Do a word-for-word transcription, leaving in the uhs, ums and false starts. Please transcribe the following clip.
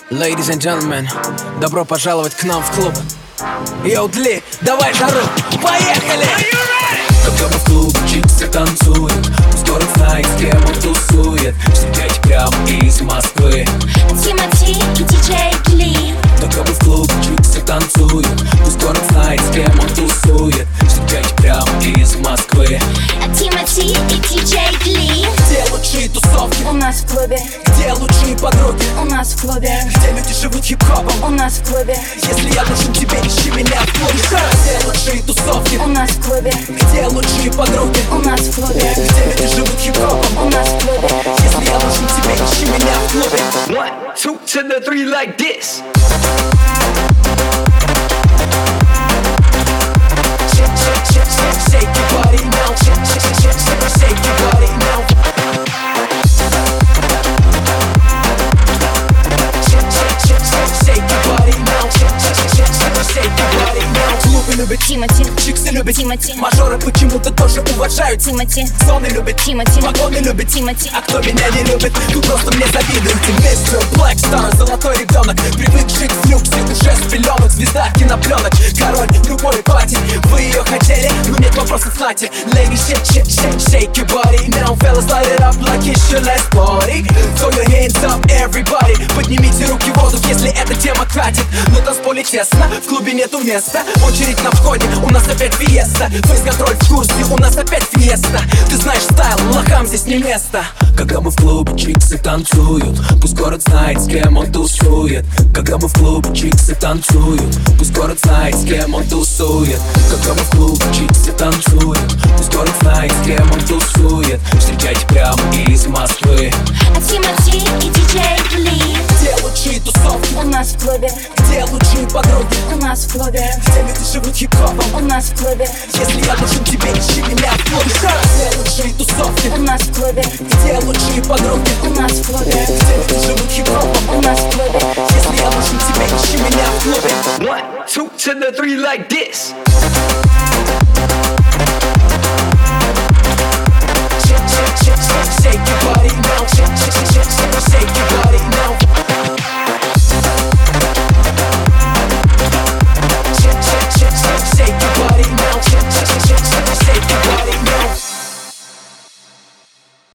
Ladies and gentlemen, добро пожаловать к нам в клуб. Йоу, Дли, давай жару, поехали! Когда мы в клубе, чиксы танцуют, пусть город знает, с кем он тусует. Встречайте прямо из Москвы Тимати и диджей Дли. Когда мы в клубе, чиксы танцуют, пусть город знает, с кем он тусует. Встречайте прямо из Москвы Тимати и диджей Дли. Где лучшие тусовки? У нас в клубе. Где лучшие подруги? У нас в клубе. Где люди живут хип-хопом? У нас в клубе. Если я нужен тебе, ищи меня в клубе. Где лучшие тусовки? У нас в клубе. Где лучшие подруги? У нас в клубе. Где люди живут хип-хопом? У нас в клубе. Если я нужен тебе, ищи меня в клубе. One, two to the three like this. Shake, shake, shake, shake, shake your body now. Shake, shake, shake, shake, shake your body now. Shake, shake, shake, shake, shake your body now. Shake, shake, shake, shake, shake your body now. Клубы любят Тимати. чиксы любят Тимати. Мажоры почему-то тоже уважают. Тимати. Зоны любят Тимати. вагоны любят Тимати. А кто меня не любит, тут просто мне завидуете. мистер Блэкстар, золотой ребенок, привык жить в люксе, уже с пеленок. Звезда кинопленок, король любой пати. Вы ее хотели, но нет вопросов, знайте. Ladies, shake, shake, shake, shake your body. Now fellas, light it up like it's your last party. Throw your hands up, everybody. Поднимите руки в воздух, если эта тема катит. На танцполе тесно, в клубе нету места. Очередь на входе, у нас опять фиеста. Фейс-контроль в курсе, у нас опять фиеста. Ты знаешь стайл, лохам здесь не место. Когда мы в клубе, чиксы танцуют, пусть город знает, с кем он тусует. Когда мы в клубе, чиксы танцуют, пусть город знает, с кем он тусует. Когда мы в клубе, чиксы танцуют, пусть город знает, с кем он тусует. Встречайте прямо из Москвы. Тимати и диджей Дли. Где лучшие тусовки? У нас в клубе. Где лучшие подруги? У нас в клубе. Где люди живут хип-хопом? У нас в клубе. Если я нужен тебе, ищи меня в клубе. Где лучшие тусовки? У нас в клубе. Где лучшие подруги? У нас в клубе. Где люди живут хип-хопом? У нас в клубе. Если я нужен тебе, ищи меня в клубе. One, two to the three like this.